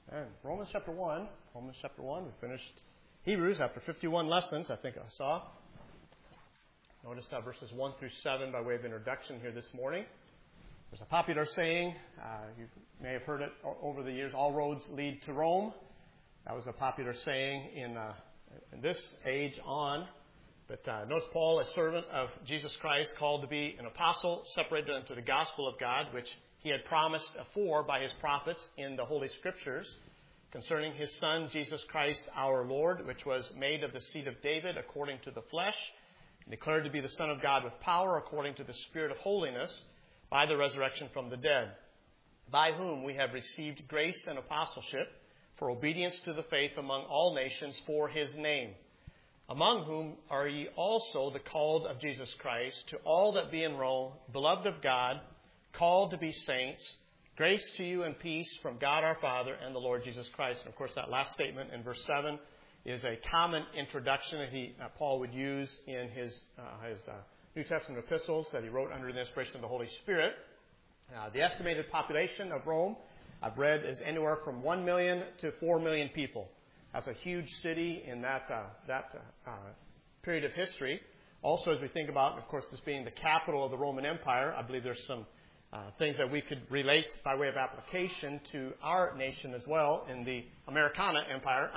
And Romans chapter 1. We finished Hebrews after 51 lessons, I think I saw. Notice verses 1 through 7 by way of introduction here this morning. There's a popular saying, you may have heard it over the years, all roads lead to Rome. That was a popular saying in this age on. But notice Paul, a servant of Jesus Christ, called to be an apostle, separated unto the gospel of God, which he had promised afore by his prophets in the Holy Scriptures, concerning his Son, Jesus Christ our Lord, which was made of the seed of David according to the flesh, and declared to be the Son of God with power according to the Spirit of holiness, by the resurrection from the dead, by whom we have received grace and apostleship for obedience to the faith among all nations for his name, among whom are ye also the called of Jesus Christ, to all that be in Rome, beloved of God, called to be saints, grace to you and peace from God our Father and the Lord Jesus Christ. And of course, that last statement in verse 7 is a common introduction that Paul would use in his New Testament epistles that he wrote under the inspiration of the Holy Spirit. The estimated population of Rome, I've read, is anywhere from 1 million to 4 million people. That's a huge city in that period of history. Also, as we think about, of course, this being the capital of the Roman Empire, I believe there's some things that we could relate by way of application to our nation as well in the Americana Empire.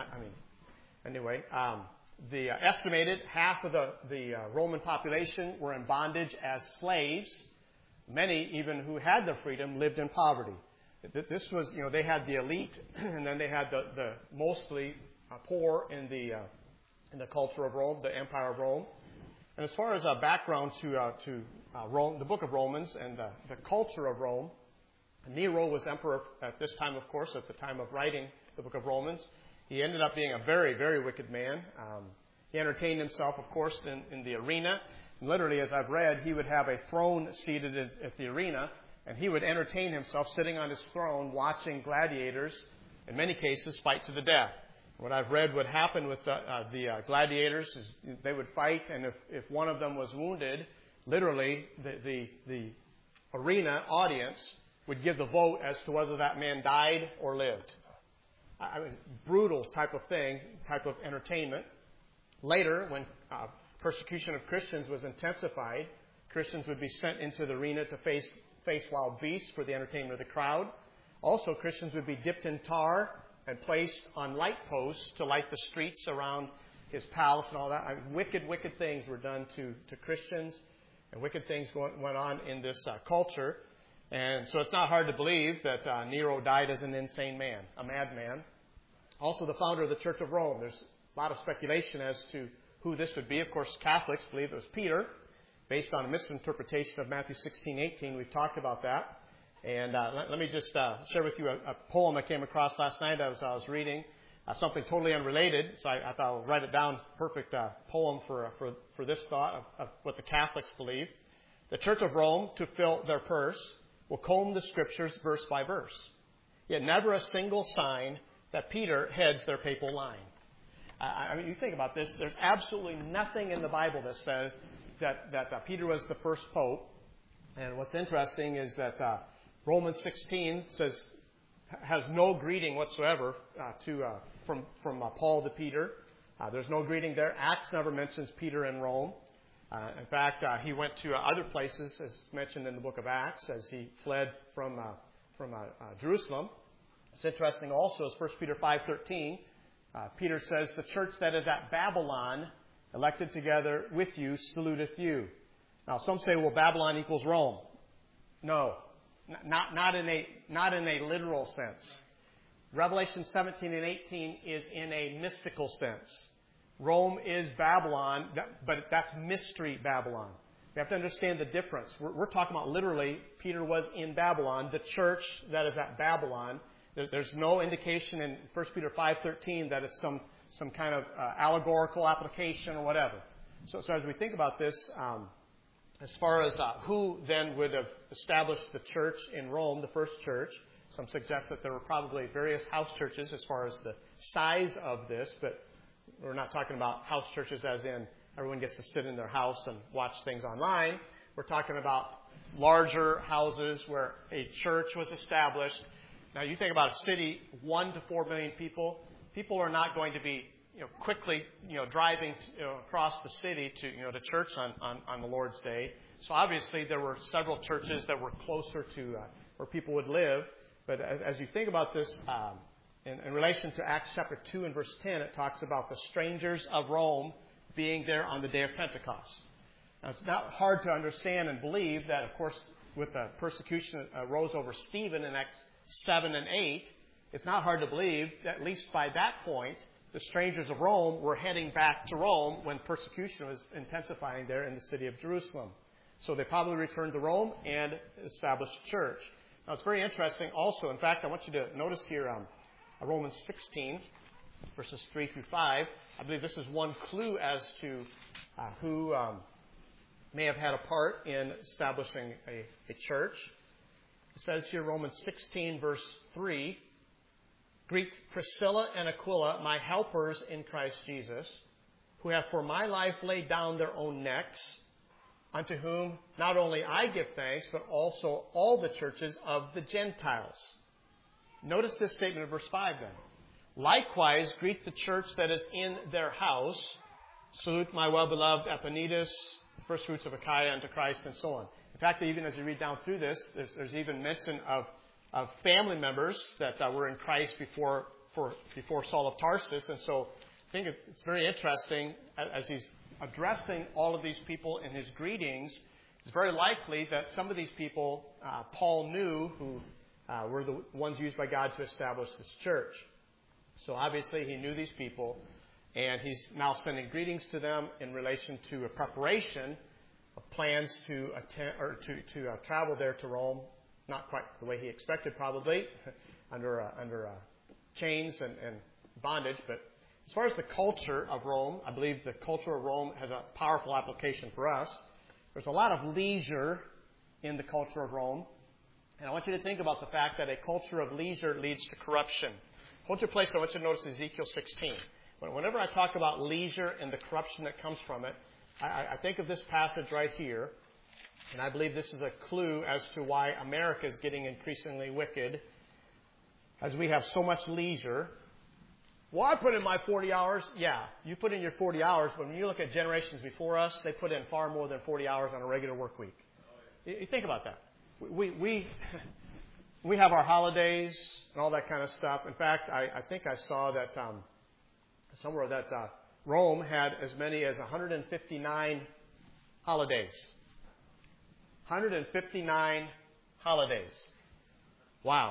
The estimated half of the Roman population were in bondage as slaves. Many, even who had their freedom, lived in poverty. This was, they had the elite, and then they had the mostly poor in the culture of Rome, the Empire of Rome. And as far as a background to Rome, the book of Romans and the culture of Rome, Nero was emperor at this time, of course, at the time of writing the book of Romans. He ended up being a very, very wicked man. He entertained himself, of course, in the arena. And literally, as I've read, he would have a throne seated at the arena, and he would entertain himself sitting on his throne watching gladiators, in many cases, fight to the death. What I've read would happen with the gladiators is they would fight, and if one of them was wounded, literally the arena audience would give the vote as to whether that man died or lived. Brutal type of thing, type of entertainment. Later, when persecution of Christians was intensified, Christians would be sent into the arena to face wild beasts for the entertainment of the crowd. Also, Christians would be dipped in tar and placed on light posts to light the streets around his palace and all that. Wicked things were done to Christians, and wicked things went on in this culture. And so it's not hard to believe that Nero died as an insane man, a madman. Also, the founder of the Church of Rome. There's a lot of speculation as to who this would be. Of course, Catholics believe it was Peter, based on a misinterpretation of Matthew 16:18. We've talked about that. And let me just share with you a poem I came across last night as I was reading, something totally unrelated. So I thought I'll write it down. Perfect poem for this thought of what the Catholics believe. The Church of Rome, to fill their purse, will comb the Scriptures verse by verse. Yet never a single sign that Peter heads their papal line. You think about this. There's absolutely nothing in the Bible that says that Peter was the first pope. And what's interesting is that Romans 16 has no greeting whatsoever from Paul to Peter. There's no greeting there. Acts never mentions Peter in Rome. In fact, he went to other places, as mentioned in the book of Acts, as he fled from Jerusalem. It's interesting also, as 1 Peter 5:13, Peter says, "The church that is at Babylon, elected together with you, saluteth you." Now, some say, well, Babylon equals Rome. No, not in a literal sense. Revelation 17 and 18 is in a mystical sense. Rome is Babylon, but that's mystery Babylon. You have to understand the difference. We're talking about literally, Peter was in Babylon, the church that is at Babylon. There's no indication in 1 Peter 5:13 that it's some kind of allegorical application or whatever. So as we think about this, as far as who then would have established the church in Rome, the first church, some suggest that there were probably various house churches as far as the size of this, but we're not talking about house churches as in everyone gets to sit in their house and watch things online. We're talking about larger houses where a church was established. Now, you think about a city, 1 to 4 million people. People are not going to be, quickly, driving across the city to church on the Lord's Day. So obviously, there were several churches that were closer to where people would live. But as you think about this, in relation to Acts chapter 2 and verse 10, it talks about the strangers of Rome being there on the day of Pentecost. Now, it's not hard to understand and believe that, of course, with the persecution that arose over Stephen in Acts 7 and 8, it's not hard to believe that at least by that point, the strangers of Rome were heading back to Rome when persecution was intensifying there in the city of Jerusalem. So they probably returned to Rome and established a church. Now, it's very interesting also. In fact, I want you to notice here Romans 16, verses 3 through 5. I believe this is one clue as to who may have had a part in establishing a church. It says here, Romans 16, verse 3, Greet Priscilla and Aquila, my helpers in Christ Jesus, who have for my life laid down their own necks, unto whom not only I give thanks, but also all the churches of the Gentiles. Notice this statement in verse 5 then. Likewise, greet the church that is in their house. Salute my well-beloved Epaenetus, first fruits of Achaia unto Christ, and so on. In fact, even as you read down through this, there's even mention of family members that were in Christ before Saul of Tarsus. And so I think it's very interesting as he's addressing all of these people in his greetings. It's very likely that some of these people Paul knew who were the ones used by God to establish this church. So obviously he knew these people, and he's now sending greetings to them in relation to a preparation of plans to attend or to travel there to Rome. Not quite the way he expected, probably, under chains and bondage. But as far as the culture of Rome, I believe the culture of Rome has a powerful application for us. There's a lot of leisure in the culture of Rome. And I want you to think about the fact that a culture of leisure leads to corruption. Hold your place. I want you to notice Ezekiel 16. Whenever I talk about leisure and the corruption that comes from it, I think of this passage right here. And I believe this is a clue as to why America is getting increasingly wicked, as we have so much leisure. Well, I put in my 40 hours. Yeah, you put in your 40 hours, but when you look at generations before us, they put in far more than 40 hours on a regular work week. You think about that. We have our holidays and all that kind of stuff. In fact, I think I saw that somewhere that Rome had as many as 159 holidays. 159 holidays. Wow.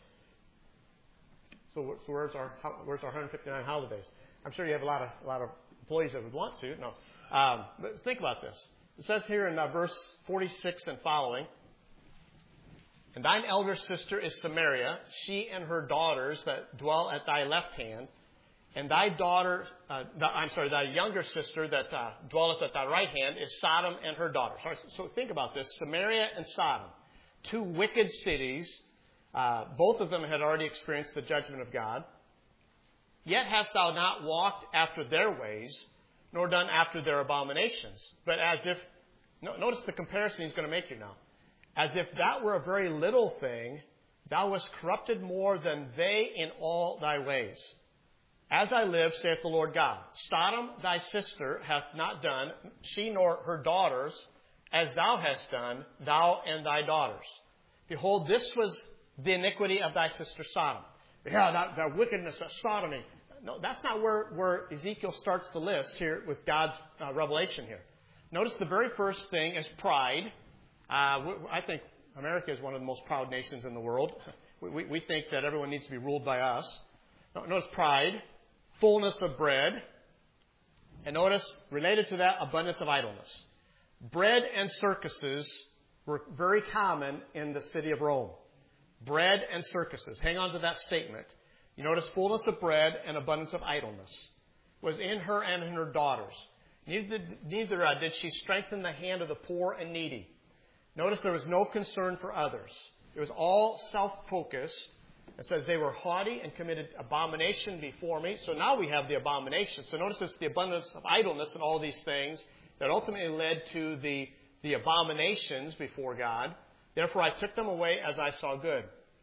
So where's our 159 holidays? I'm sure you have a lot of employees that would want to. No, but think about this. It says here in verse 46 and following, and thine elder sister is Samaria, she and her daughters that dwell at thy left hand, and thy younger sister that dwelleth at thy right hand is Sodom and her daughters. So think about this. Samaria and Sodom, two wicked cities. Both of them had already experienced the judgment of God. Yet hast thou not walked after their ways, nor done after their abominations. But as if, notice the comparison he's going to make here now. As if that were a very little thing, thou wast corrupted more than they in all thy ways. As I live, saith the Lord God, Sodom thy sister hath not done, she nor her daughters, as thou hast done, thou and thy daughters. Behold, this was the iniquity of thy sister Sodom. Yeah, that wickedness, that sodomy. No, that's not where Ezekiel starts the list here with God's revelation here. Notice the very first thing is pride. I think America is one of the most proud nations in the world. We think that everyone needs to be ruled by us. Notice pride, fullness of bread, and notice, related to that, abundance of idleness. Bread and circuses were very common in the city of Rome. Bread and circuses. Hang on to that statement. You notice fullness of bread and abundance of idleness was in her and in her daughters. Neither did she strengthen the hand of the poor and needy. Notice there was no concern for others. It was all self-focused. It says they were haughty and committed abomination before me. So now we have the abomination. So notice it's the abundance of idleness and all these things that ultimately led to the abominations before God. Therefore I took them away as I saw good.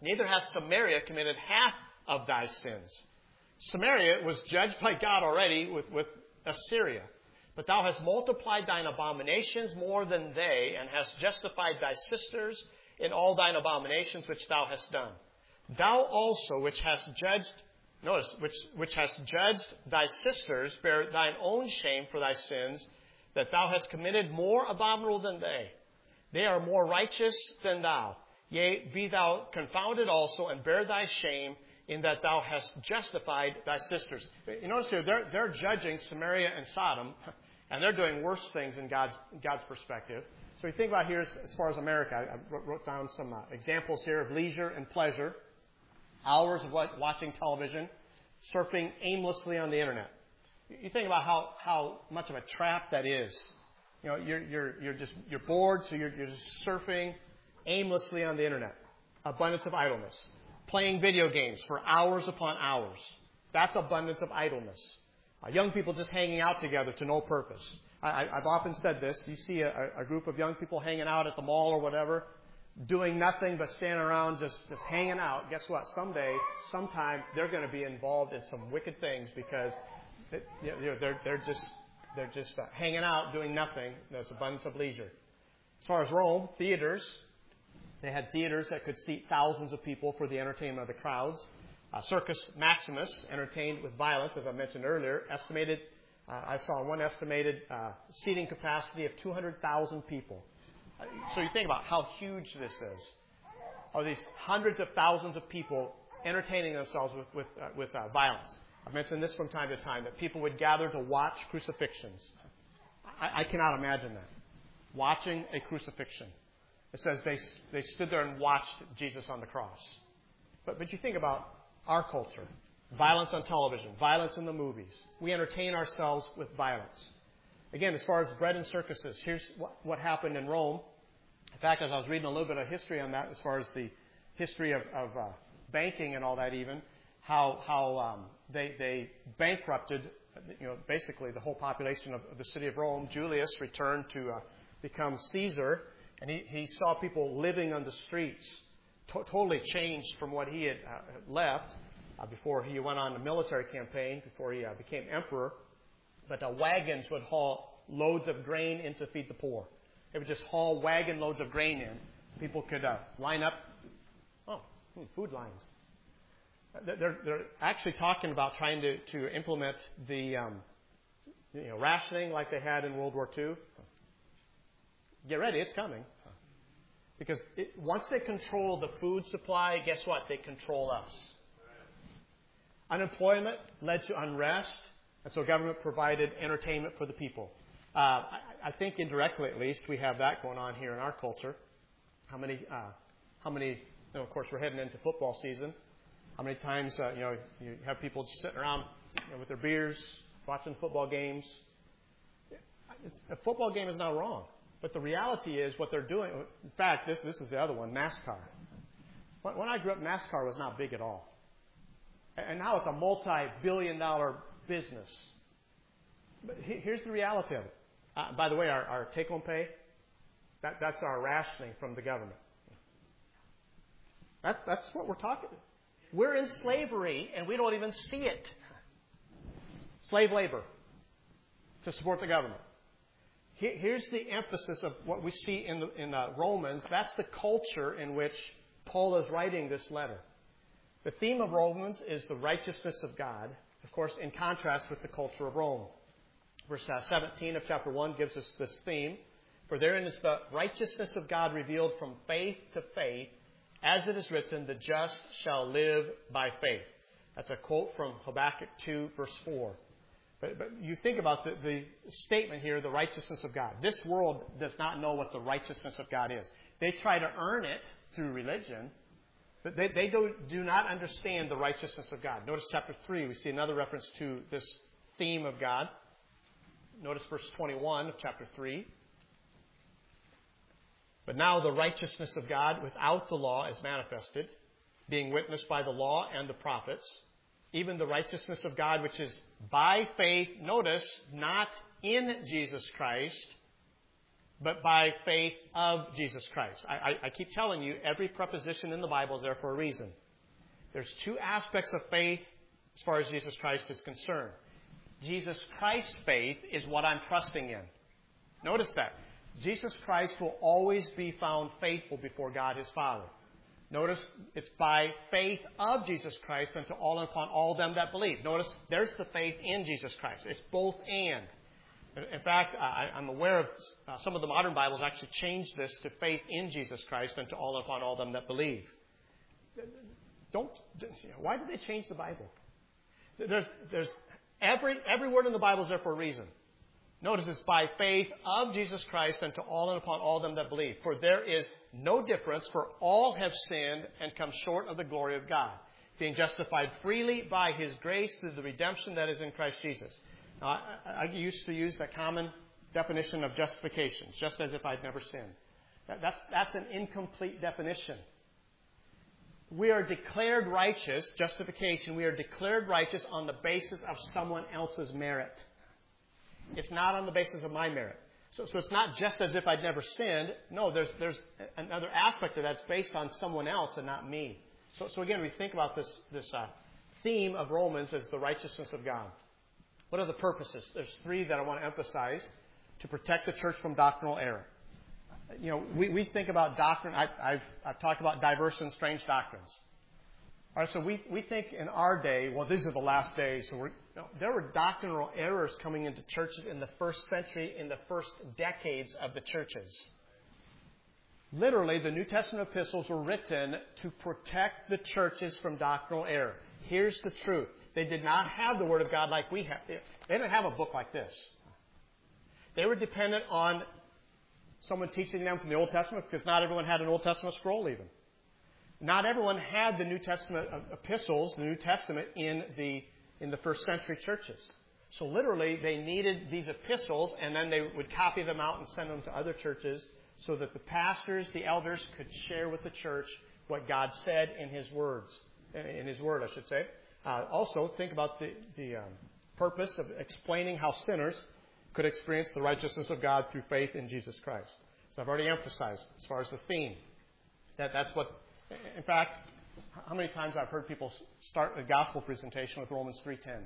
neither hath Samaria committed half of thy sins. Samaria was judged by God already with Assyria. But thou hast multiplied thine abominations more than they, and hast justified thy sisters in all thine abominations which thou hast done. Thou also, which hast judged, notice, which hast judged thy sisters, bear thine own shame for thy sins, that thou hast committed more abominable than they. They are more righteous than thou. Yea, be thou confounded also, and bear thy shame, in that thou hast justified thy sisters. You notice here, they're judging Samaria and Sodom, and they're doing worse things in God's perspective. So you think about here as far as America, I wrote down some examples here of leisure and pleasure. Hours of watching television, surfing aimlessly on the internet. You think about how much of a trap that is. You know, you're bored, so you're just surfing aimlessly on the internet. Abundance of idleness. Playing video games for hours upon hours. That's abundance of idleness. Young people just hanging out together to no purpose. I've often said this. You see a group of young people hanging out at the mall or whatever, doing nothing but standing around just hanging out. Guess what? Sometime, they're going to be involved in some wicked things because they're just hanging out, doing nothing. There's abundance of leisure. As far as Rome, theaters. They had theaters that could seat thousands of people for the entertainment of the crowds. Circus Maximus, entertained with violence, as I mentioned earlier, estimated, I saw one estimated seating capacity of 200,000 people. So you think about how huge this is. Are these hundreds of thousands of people entertaining themselves with violence? I've mentioned this from time to time, that people would gather to watch crucifixions. I cannot imagine that. Watching a crucifixion. It says they stood there and watched Jesus on the cross. But you think about our culture. Violence on television. Violence in the movies. We entertain ourselves with violence. Again, as far as bread and circuses, here's what happened in Rome. In fact, as I was reading a little bit of history on that, as far as the history of banking and all that even, how they bankrupted, basically the whole population of the city of Rome. Julius returned to become Caesar, and he saw people living on the streets, totally changed from what he had left before he went on a military campaign, before he became emperor. But wagons would haul loads of grain in to feed the poor. They would just haul wagon loads of grain in. People could line up. Food lines. They're actually talking about trying to implement the rationing like they had in World War II. Get ready, it's coming. Because once they control the food supply, guess what? They control us. Unemployment led to unrest, and so government provided entertainment for the people. I think indirectly, at least, we have that going on here in our culture. How many? Of course, we're heading into football season. How many times you have people just sitting around with their beers, watching football games? A football game is not wrong. But the reality is what they're doing. In fact, this is the other one, NASCAR. When I grew up, NASCAR was not big at all. And now it's a multi-billion-dollar business. But here's the reality of it. By the way, our take-home pay, that's our rationing from the government. That's what we're talking about. We're in slavery, and we don't even see it. Slave labor to support the government. Here's the emphasis of what we see in Romans. That's the culture in which Paul is writing this letter. The theme of Romans is the righteousness of God, of course, in contrast with the culture of Rome. Verse 17 of chapter 1 gives us this theme. For therein is the righteousness of God revealed from faith to faith, as it is written, the just shall live by faith. That's a quote from Habakkuk 2, verse 4. But you think about the statement here, the righteousness of God. This world does not know what the righteousness of God is. They try to earn it through religion, but they do not understand the righteousness of God. Notice chapter 3, we see another reference to this theme of God. Notice verse 21 of chapter 3. But now the righteousness of God without the law is manifested, being witnessed by the law and the prophets, even the righteousness of God which is by faith, notice, not in Jesus Christ, but by faith of Jesus Christ. I keep telling you, every preposition in the Bible is there for a reason. There's two aspects of faith as far as Jesus Christ is concerned. Jesus Christ's faith is what I'm trusting in. Notice that. Jesus Christ will always be found faithful before God his Father. Notice it's by faith of Jesus Christ unto all and upon all them that believe. Notice there's the faith in Jesus Christ. It's both and. In fact, I'm aware of some of the modern Bibles actually change this to faith in Jesus Christ unto all and upon all them that believe. Why did they change the Bible? There's every word in the Bible is there for a reason. Notice it's by faith of Jesus Christ unto all and upon all them that believe. For there is no difference, for all have sinned and come short of the glory of God, being justified freely by his grace through the redemption that is in Christ Jesus. Now, I used to use that common definition of justification, just as if I'd never sinned. That's an incomplete definition. We are declared righteous, justification, we are declared righteous on the basis of someone else's merit. It's not on the basis of my merit. So it's not just as if I'd never sinned. No, there's another aspect of that's based on someone else and not me. So again, we think about this theme of Romans as the righteousness of God. What are the purposes? There's three that I want to emphasize to protect the church from doctrinal error. You know, we think about doctrine. I've talked about diverse and strange doctrines. All right, so we think in our day, well, these are the last days. So there were doctrinal errors coming into churches in the first century, in the first decades of the churches. Literally, the New Testament epistles were written to protect the churches from doctrinal error. Here's the truth. They did not have the Word of God like we have. They didn't have a book like this. They were dependent on someone teaching them from the Old Testament, because not everyone had an Old Testament scroll even. Not everyone had the New Testament epistles, the New Testament, in the first century churches. So literally, they needed these epistles, and then they would copy them out and send them to other churches so that the pastors, the elders, could share with the church what God said in His words. In His Word, I should say. Also, think about the purpose of explaining how sinners could experience the righteousness of God through faith in Jesus Christ. So I've already emphasized, as far as the theme, that's what... In fact, how many times I've heard people start a gospel presentation with Romans 3:10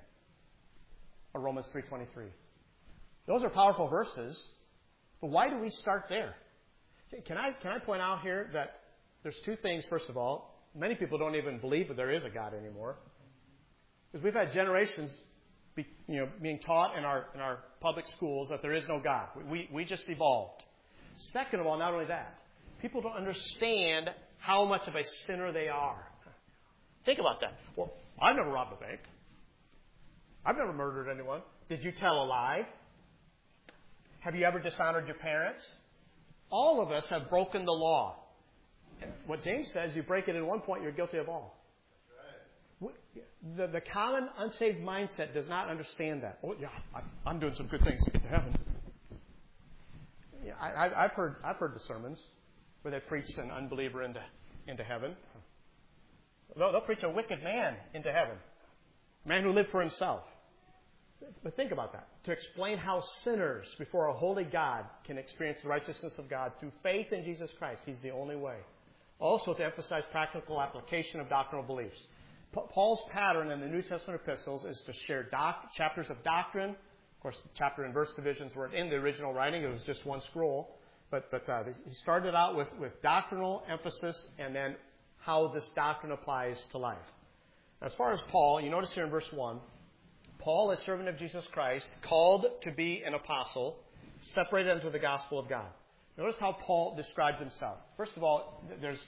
or Romans 3:23. Those are powerful verses, but why do we start there? Can I point out here that there's two things, first of all. Many people don't even believe that there is a God anymore. Because we've had generations being taught in our public schools that there is no God. We just evolved. Second of all, not only that, people don't understand how much of a sinner they are. Think about that. Well, I've never robbed a bank. I've never murdered anyone. Did you tell a lie? Have you ever dishonored your parents? All of us have broken the law. What James says, you break it in one point, you're guilty of all. That's right. The common unsaved mindset does not understand that. Oh, yeah, I'm doing some good things to get to heaven. Yeah, I've heard the sermons where they preach an unbeliever into heaven. They'll preach a wicked man into heaven. A man who lived for himself. But think about that. To explain how sinners before a holy God can experience the righteousness of God through faith in Jesus Christ. He's the only way. Also to emphasize practical application of doctrinal beliefs. Paul's pattern in the New Testament epistles is to share chapters of doctrine. Of course, the chapter and verse divisions weren't in the original writing. It was just one scroll. But he started out with doctrinal emphasis and then how this doctrine applies to life. As far as Paul, you notice here in verse 1, Paul, a servant of Jesus Christ, called to be an apostle, separated unto the gospel of God. Notice how Paul describes himself. First of all, there's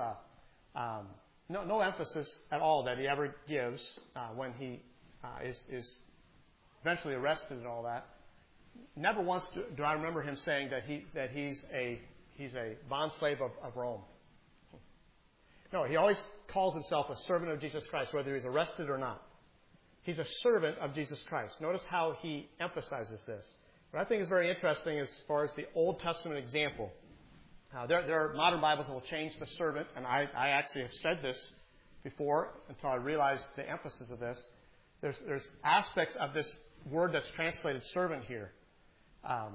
no emphasis at all that he ever gives when he is eventually arrested and all that. Never once do I remember him saying that he's a bondslave of Rome. No, he always calls himself a servant of Jesus Christ, whether he's arrested or not. He's a servant of Jesus Christ. Notice how he emphasizes this. What I think is very interesting as far as the Old Testament example. There are modern Bibles that will change the servant, and I actually have said this before until I realized the emphasis of this. There's aspects of this word that's translated servant here.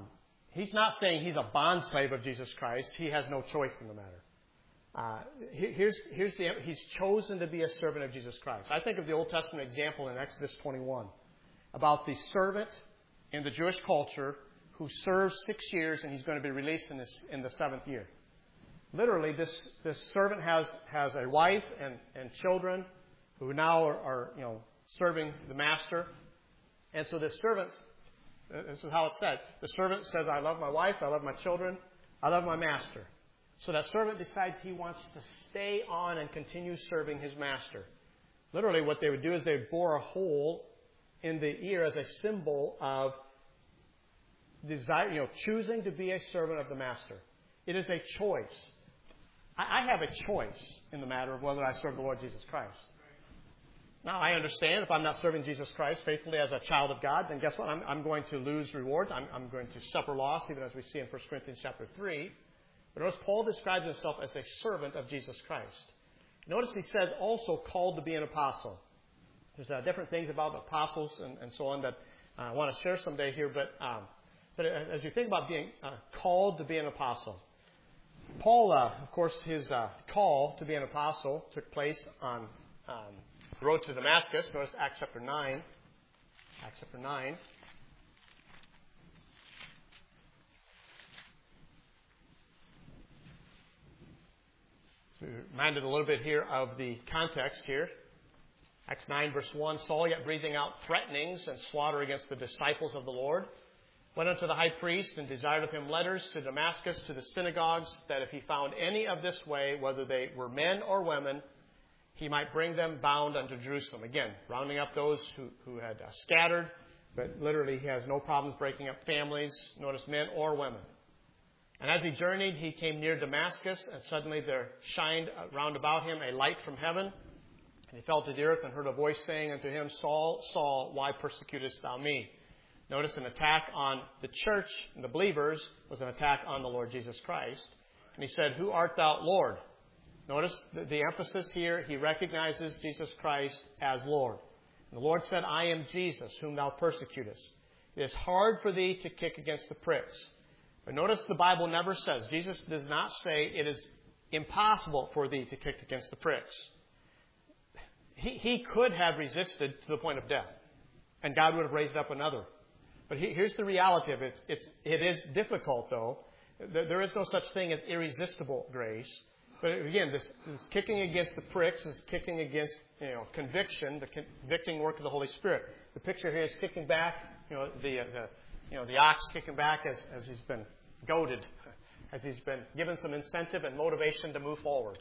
he's not saying he's a bondslave of Jesus Christ. He has no choice in the matter. He's chosen to be a servant of Jesus Christ. I think of the Old Testament example in Exodus 21 about the servant in the Jewish culture who serves 6 years and he's going to be released in the 7th year. Literally, this servant has a wife and children who now are serving the master. And so this servant, this is how it's said. The servant says, I love my wife, I love my children, I love my master. So that servant decides he wants to stay on and continue serving his master. Literally, what they would do is they would bore a hole in the ear as a symbol of desire, choosing to be a servant of the master. It is a choice. I have a choice in the matter of whether I serve the Lord Jesus Christ. Now, I understand if I'm not serving Jesus Christ faithfully as a child of God, then guess what? I'm going to lose rewards. I'm going to suffer loss, even as we see in 1 Corinthians chapter 3. But notice Paul describes himself as a servant of Jesus Christ. Notice he says also called to be an apostle. There's different things about apostles and so on that I want to share someday here. But as you think about being called to be an apostle, Paul, of course, his call to be an apostle took place on the road to Damascus. Notice Acts chapter 9. Acts chapter 9. So we're reminded a little bit here of the context here. Acts 9, verse 1, Saul, yet breathing out threatenings and slaughter against the disciples of the Lord, went unto the high priest and desired of him letters to Damascus, to the synagogues, that if he found any of this way, whether they were men or women, he might bring them bound unto Jerusalem. Again, rounding up those who had scattered, but literally he has no problems breaking up families, notice men or women. And as he journeyed, he came near Damascus, and suddenly there shined round about him a light from heaven. And he fell to the earth and heard a voice saying unto him, Saul, Saul, why persecutest thou me? Notice an attack on the church and the believers was an attack on the Lord Jesus Christ. And he said, Who art thou, Lord? Notice the emphasis here. He recognizes Jesus Christ as Lord. And the Lord said, I am Jesus, whom thou persecutest. It is hard for thee to kick against the pricks. But notice the Bible never says, Jesus does not say it is impossible for thee to kick against the pricks. He could have resisted to the point of death, and God would have raised up another. But here's the reality of it. It is difficult, though. There is no such thing as irresistible grace. But again, this kicking against the pricks is kicking against conviction, the convicting work of the Holy Spirit. The picture here is kicking back, the ox kicking back as he's been goaded, as he's been given some incentive and motivation to move forward.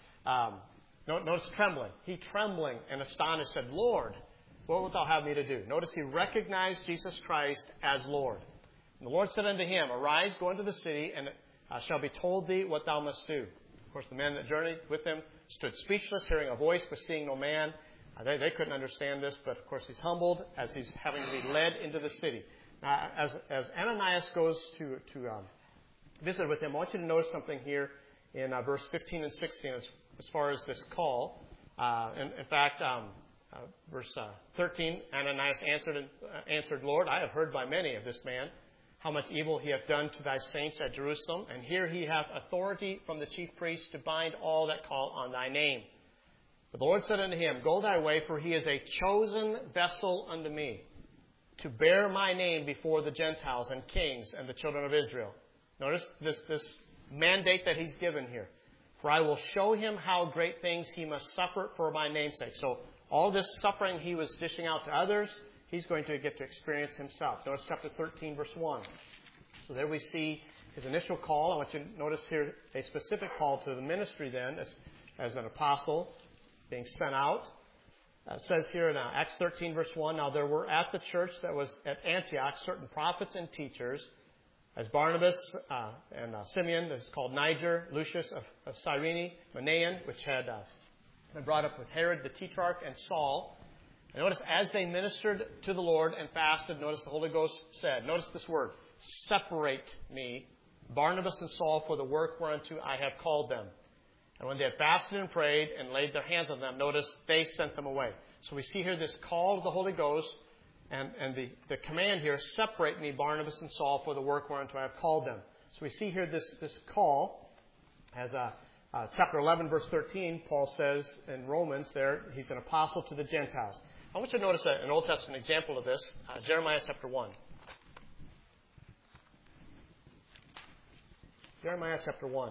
Notice trembling. He trembling and astonished said, Lord, what wilt thou have me to do? Notice he recognized Jesus Christ as Lord. And the Lord said unto him, Arise, go into the city, and it shall be told thee what thou must do. Of course, the men that journeyed with him stood speechless, hearing a voice, but seeing no man. They couldn't understand this, but of course he's humbled as he's having to be led into the city. Now, as Ananias goes to visit with him, I want you to notice something here in verse 15 and 16 as far as this call. In fact, verse 13, Ananias answered, Lord, I have heard by many of this man how much evil he hath done to thy saints at Jerusalem, and here he hath authority from the chief priests to bind all that call on thy name. But the Lord said unto him, Go thy way, for he is a chosen vessel unto me, to bear my name before the Gentiles and kings and the children of Israel. Notice this mandate that he's given here. For I will show him how great things he must suffer for my name's sake. So all this suffering he was dishing out to others, he's going to get to experience himself. Notice chapter 13, verse 1. So there we see his initial call. I want you to notice here a specific call to the ministry then as an apostle being sent out. It says here in Acts 13, verse 1, Now there were at the church that was at Antioch certain prophets and teachers, as Barnabas and Simeon, this is called Niger, Lucius of Cyrene, Manaen, which had been brought up with Herod the Tetrarch, and Saul. And notice, as they ministered to the Lord and fasted, notice the Holy Ghost said, notice this word, Separate me, Barnabas and Saul, for the work whereunto I have called them. And when they had fasted and prayed and laid their hands on them, notice they sent them away. So we see here this call of the Holy Ghost And the command here, separate me, Barnabas and Saul, for the work whereunto I have called them. So we see here this call as chapter 11, verse 13, Paul says in Romans there, he's an apostle to the Gentiles. I want you to notice an Old Testament example of this, Jeremiah chapter 1. Jeremiah chapter 1.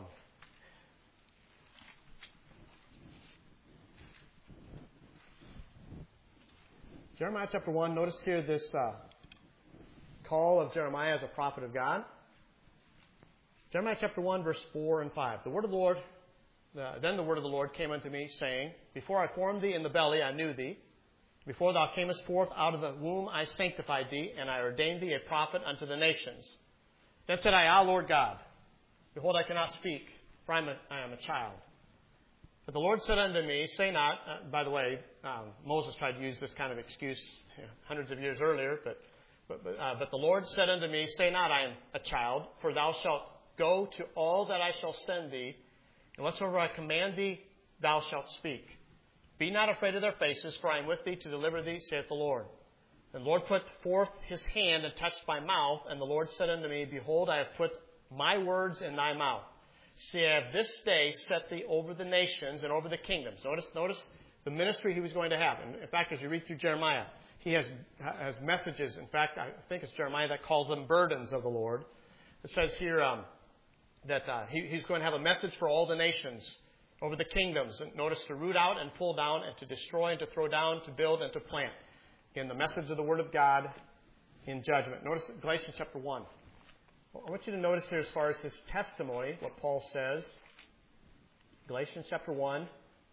Jeremiah chapter 1, notice here this call of Jeremiah as a prophet of God. Jeremiah chapter 1, verse 4 and 5. Then the word of the Lord came unto me, saying, Before I formed thee in the belly, I knew thee. Before thou camest forth out of the womb, I sanctified thee, and I ordained thee a prophet unto the nations. Then said I, Lord God, behold, I cannot speak, for I am a child. But the Lord said unto me, Say not, by the way, Moses tried to use this kind of excuse hundreds of years earlier, but the Lord said unto me, Say not, I am a child, for thou shalt go to all that I shall send thee, and whatsoever I command thee, thou shalt speak. Be not afraid of their faces, for I am with thee to deliver thee, saith the Lord. And the Lord put forth his hand and touched my mouth, and the Lord said unto me, Behold, I have put my words in thy mouth. See, I have this day set thee over the nations and over the kingdoms. Notice the ministry he was going to have. And in fact, as you read through Jeremiah, he has messages. In fact, I think it's Jeremiah that calls them burdens of the Lord. It says here that he's going to have a message for all the nations, over the kingdoms. And notice, to root out and pull down and to destroy and to throw down, to build and to plant. Again, the message of the Word of God in judgment. Notice Galatians chapter 1. I want you to notice here as far as his testimony, what Paul says. Galatians chapter 1.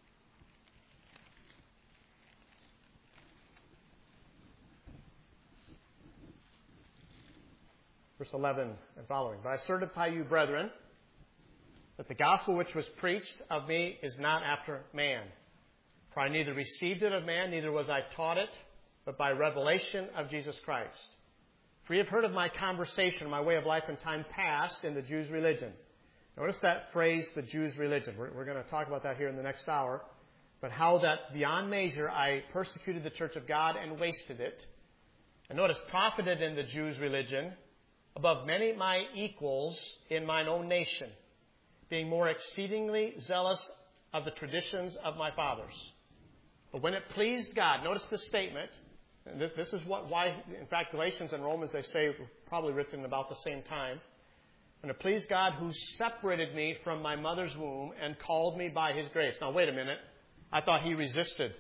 Verse 11 and following. But I certify you, brethren, that the gospel which was preached of me is not after man. For I neither received it of man, neither was I taught it, but by revelation of Jesus Christ. For ye have heard of my conversation, my way of life in time past in the Jews' religion. Notice that phrase, the Jews' religion. We're going to talk about that here in the next hour. But how that beyond measure I persecuted the church of God and wasted it. And notice, profited in the Jews' religion above many my equals in mine own nation, being more exceedingly zealous of the traditions of my fathers. But when it pleased God, notice this statement. And this is why, in fact, Galatians and Romans, they say, were probably written about the same time. And it pleased God who separated me from my mother's womb and called me by his grace. Now, wait a minute. I thought he resisted.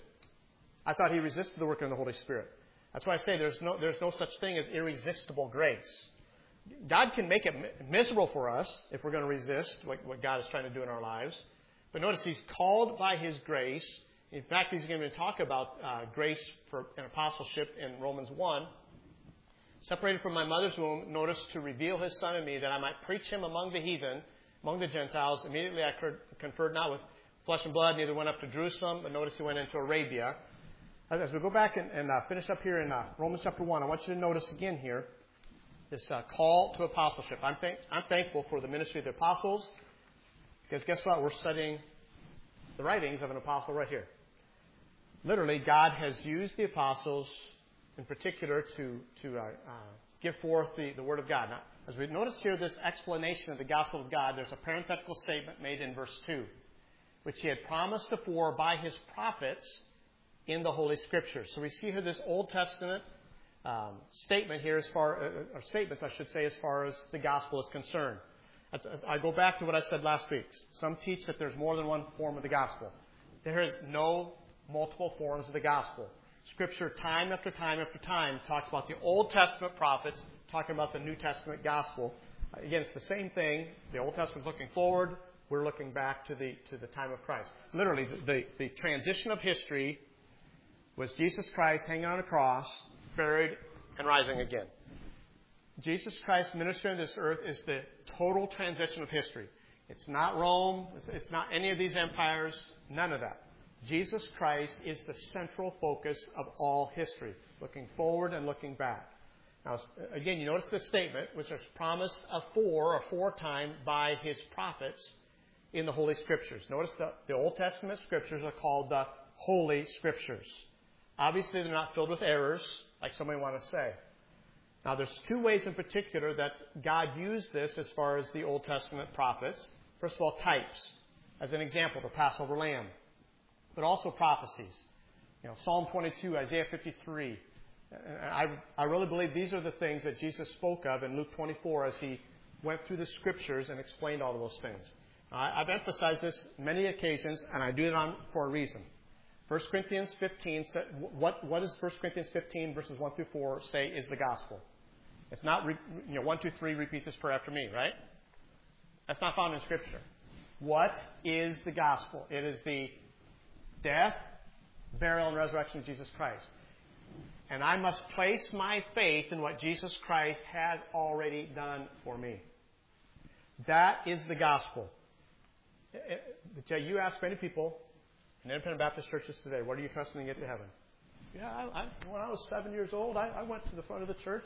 The work of the Holy Spirit. That's why I say there's no such thing as irresistible grace. God can make it miserable for us if we're going to resist what God is trying to do in our lives. But notice, he's called by his grace. In fact, he's going to talk about grace for an apostleship in Romans 1. Separated from my mother's womb, notice, to reveal his Son in me, that I might preach him among the heathen, among the Gentiles. Immediately I conferred not with flesh and blood, neither went up to Jerusalem, but notice he went into Arabia. As we go back and finish up here in Romans chapter 1, I want you to notice again here this call to apostleship. I'm thankful for the ministry of the apostles, because guess what? We're studying the writings of an apostle right here. Literally, God has used the apostles in particular to give forth the Word of God. Now, as we notice here, this explanation of the gospel of God, there's a parenthetical statement made in verse 2, which he had promised afore by his prophets in the Holy Scriptures. So we see here this Old Testament statement here or statements, I should say, as far as the gospel is concerned. I go back to what I said last week. Some teach that there's more than one form of the gospel. There is no multiple forms of the gospel. Scripture, time after time after time, talks about the Old Testament prophets talking about the New Testament gospel. Again, it's the same thing. The Old Testament's looking forward. We're looking back to the time of Christ. Literally, the transition of history was Jesus Christ hanging on a cross, buried, and rising again. Jesus Christ ministering on this earth is the total transition of history. It's not Rome. It's not any of these empires. None of that. Jesus Christ is the central focus of all history, looking forward and looking back. Now, again, you notice this statement, which is promised aforetime by his prophets in the Holy Scriptures. Notice the Old Testament Scriptures are called the Holy Scriptures. Obviously, they're not filled with errors. like somebody want to say. Now, there's two ways in particular that God used this as far as the Old Testament prophets. First of all, types. As an example, the Passover lamb. But also prophecies. Psalm 22, Isaiah 53. I really believe these are the things that Jesus spoke of in Luke 24 as he went through the Scriptures and explained all of those things. I've emphasized this many occasions, and I do it for a reason. 1 Corinthians 15, what does 1 Corinthians 15, verses 1 through 4 say is the gospel? It's not, 1, 2, 3, repeat this prayer after me, right? That's not found in Scripture. What is the gospel? It is the death, burial, and resurrection of Jesus Christ. And I must place my faith in what Jesus Christ has already done for me. That is the gospel. You ask many people in independent Baptist churches today, what are you trusting to get to heaven? Yeah, when I was 7 years old, I went to the front of the church.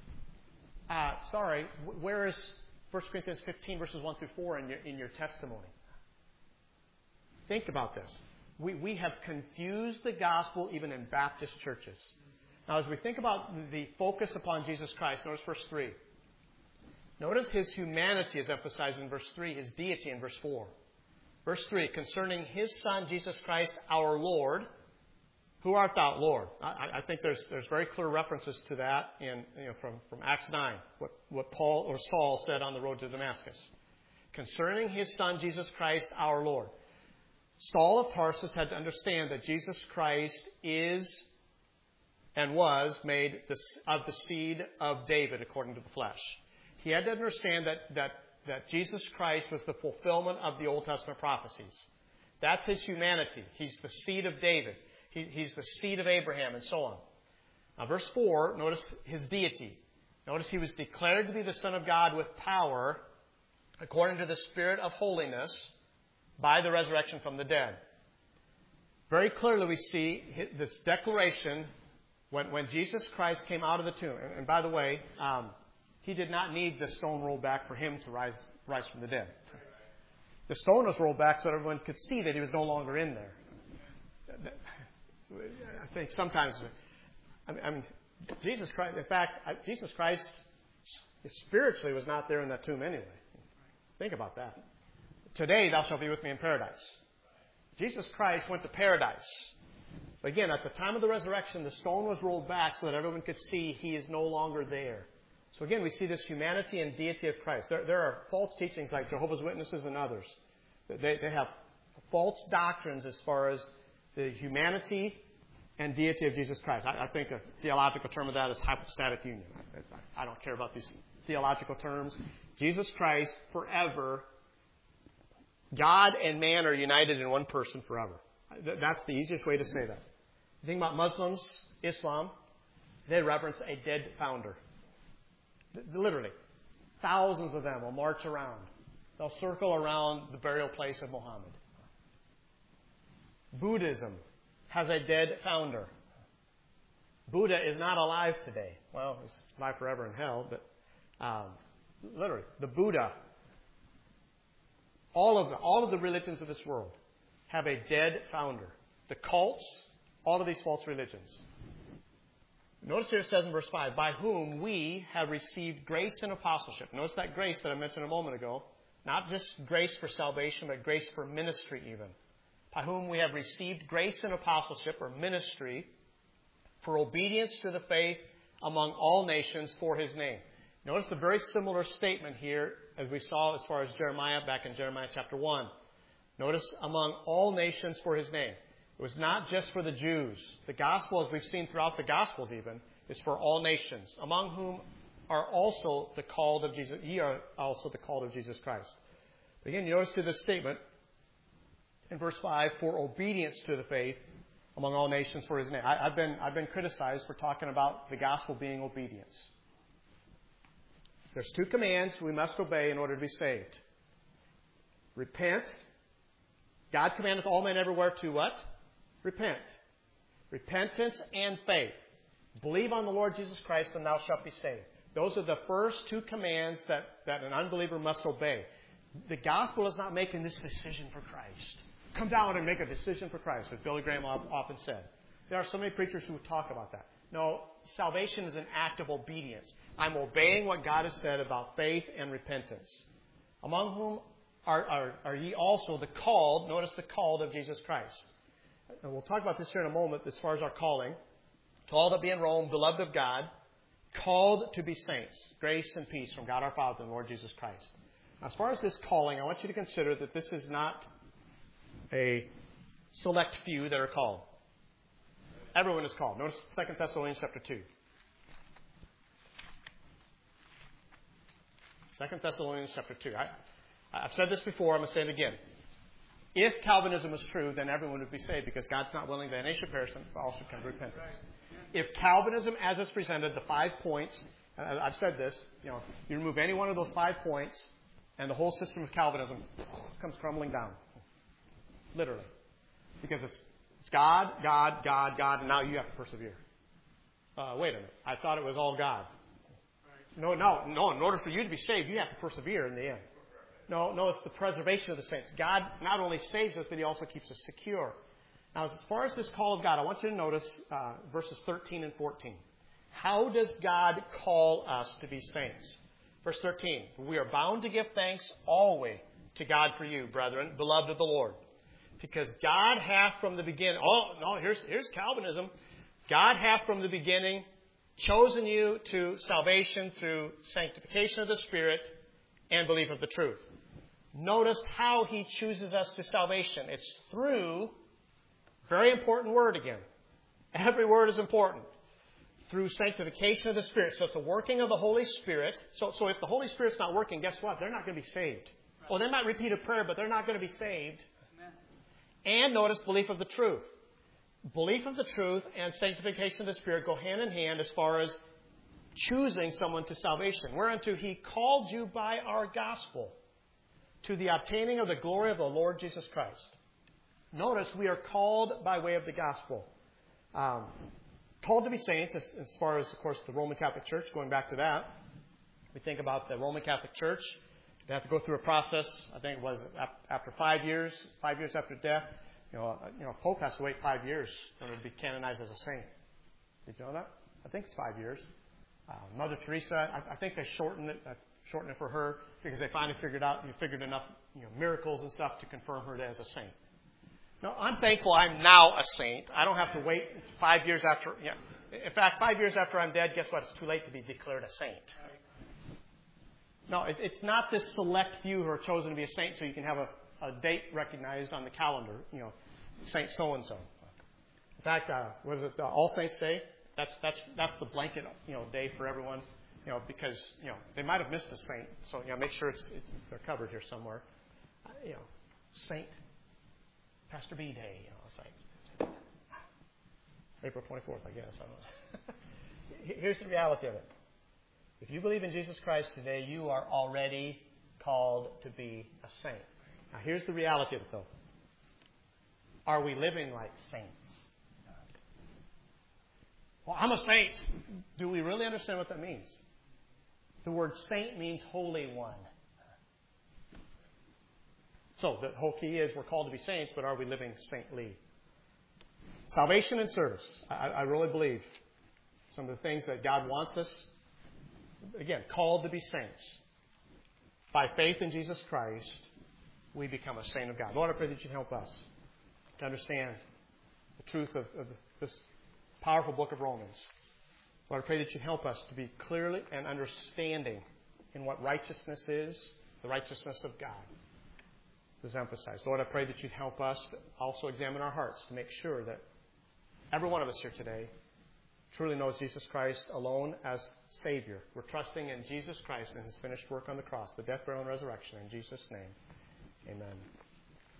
And where is 1 Corinthians 15, verses 1 through 4 in your testimony? Think about this. We have confused the gospel even in Baptist churches. Now, as we think about the focus upon Jesus Christ, notice verse 3. Notice his humanity is emphasized in verse 3, his deity in verse 4. Verse 3, concerning his Son, Jesus Christ, our Lord. Who art thou, Lord? I think there's very clear references to that from Acts 9, what Paul or Saul said on the road to Damascus. Concerning his Son, Jesus Christ, our Lord. Saul of Tarsus had to understand that Jesus Christ is and was made of the seed of David according to the flesh. He had to understand that Jesus Christ was the fulfillment of the Old Testament prophecies. That's his humanity. He's the seed of David. He's the seed of Abraham and so on. Now, verse 4, notice his deity. Notice he was declared to be the Son of God with power according to the Spirit of holiness by the resurrection from the dead. Very clearly we see this declaration when Jesus Christ came out of the tomb. And by the way, he did not need the stone rolled back for him to rise from the dead. The stone was rolled back so everyone could see that he was no longer in there. I think sometimes, Jesus Christ, in fact, Jesus Christ spiritually was not there in that tomb anyway. Think about that. Today, thou shalt be with me in paradise. Jesus Christ went to paradise. But again, at the time of the resurrection, the stone was rolled back so that everyone could see he is no longer there. So again, we see this humanity and deity of Christ. There are false teachings like Jehovah's Witnesses and others. They have false doctrines as far as the humanity and deity of Jesus Christ. I think a theological term of that is hypostatic union. I don't care about these theological terms. Jesus Christ forever, God and man are united in one person forever. That's the easiest way to say that. You think about Muslims, Islam, they reverence a dead founder. Literally. Thousands of them will march around. They'll circle around the burial place of Muhammad. Buddhism has a dead founder. Buddha is not alive today. Well, he's alive forever in hell, but literally, the Buddha, all of the religions of this world have a dead founder. The cults, all of these false religions. Notice here it says in verse 5, by whom we have received grace and apostleship. Notice that grace that I mentioned a moment ago. Not just grace for salvation, but grace for ministry even. By whom we have received grace and apostleship, or ministry, for obedience to the faith among all nations for his name. Notice the very similar statement here as we saw as far as Jeremiah, back in Jeremiah chapter 1. Notice among all nations for his name. It was not just for the Jews. The gospel, as we've seen throughout the Gospels even, is for all nations, among whom are also the called of Jesus. Ye are also the called of Jesus Christ. But again, you notice to this statement in verse 5, for obedience to the faith among all nations for his name. I've been criticized for talking about the gospel being obedience. There's two commands we must obey in order to be saved. Repent. God commandeth all men everywhere to what? Repent. Repentance and faith. Believe on the Lord Jesus Christ and thou shalt be saved. Those are the first two commands that an unbeliever must obey. The gospel is not making this decision for Christ. Come down and make a decision for Christ, as Billy Graham often said. There are so many preachers who talk about that. No, salvation is an act of obedience. I'm obeying what God has said about faith and repentance. Among whom are ye also the called, notice the called of Jesus Christ. And we'll talk about this here in a moment as far as our calling. To all that be in Rome, beloved of God, called to be saints. Grace and peace from God our Father and Lord Jesus Christ. Now, as far as this calling, I want you to consider that this is not a select few that are called. Everyone is called. Notice 2 Thessalonians chapter 2. 2 Thessalonians chapter 2. I've said this before. I'm going to say it again. If Calvinism is true, then everyone would be saved because God's not willing that any should perish but all should come to repentance. If Calvinism, as it's presented, the 5 points, I've said this, you remove any one of those 5 points, and the whole system of Calvinism comes crumbling down. Literally. Because it's God, God, God, God, and now you have to persevere. Wait a minute. I thought it was all God. No. In order for you to be saved, you have to persevere in the end. No, it's the preservation of the saints. God not only saves us, but He also keeps us secure. Now, as far as this call of God, I want you to notice verses 13 and 14. How does God call us to be saints? Verse 13, we are bound to give thanks always to God for you, brethren, beloved of the Lord. Because God hath from the beginning, here's Calvinism. God hath from the beginning chosen you to salvation through sanctification of the Spirit and belief of the truth. Notice how He chooses us to salvation. It's through, very important word again. Every word is important. Through sanctification of the Spirit. So it's a working of the Holy Spirit. So if the Holy Spirit's not working, guess what? They're not going to be saved. Well, they might repeat a prayer, but they're not going to be saved. And notice belief of the truth. Belief of the truth and sanctification of the Spirit go hand in hand as far as choosing someone to salvation. Whereunto He called you by our gospel to the obtaining of the glory of the Lord Jesus Christ. Notice we are called by way of the gospel. Called to be saints as far as, of course, the Roman Catholic Church, going back to that. We think about the Roman Catholic Church. They have to go through a process, I think it was after 5 years after death. Pope has to wait 5 years in order to be canonized as a saint. Did you know that? I think it's 5 years. Mother Teresa, I think they shortened it for her because they finally figured enough miracles and stuff to confirm her as a saint. No, I'm thankful I'm now a saint. I don't have to wait 5 years after. In fact, 5 years after I'm dead, guess what? It's too late to be declared a saint. No, it's not this select few who are chosen to be a saint so you can have a date recognized on the calendar. Saint so and so. In fact, was it All Saints Day? That's the blanket day for everyone. Because they might have missed a saint, so make sure they're covered here somewhere. Saint Pastor B Day. It's like April 24th, I guess. I don't know. Here's the reality of it. If you believe in Jesus Christ today, you are already called to be a saint. Now, here's the reality of it, though. Are we living like saints? Well, I'm a saint. Do we really understand what that means? The word saint means holy one. So the whole key is we're called to be saints, but are we living saintly? Salvation and service. I really believe some of the things that God wants us, again, called to be saints. By faith in Jesus Christ, we become a saint of God. Lord, I pray that you help us to understand the truth of this powerful book of Romans. Lord, I pray that you help us to be clearly and understanding in what righteousness is, the righteousness of God is emphasized. Lord, I pray that you'd help us to also examine our hearts to make sure that every one of us here today truly knows Jesus Christ alone as Savior. We're trusting in Jesus Christ and His finished work on the cross, the death, burial, and resurrection. In Jesus' name, amen.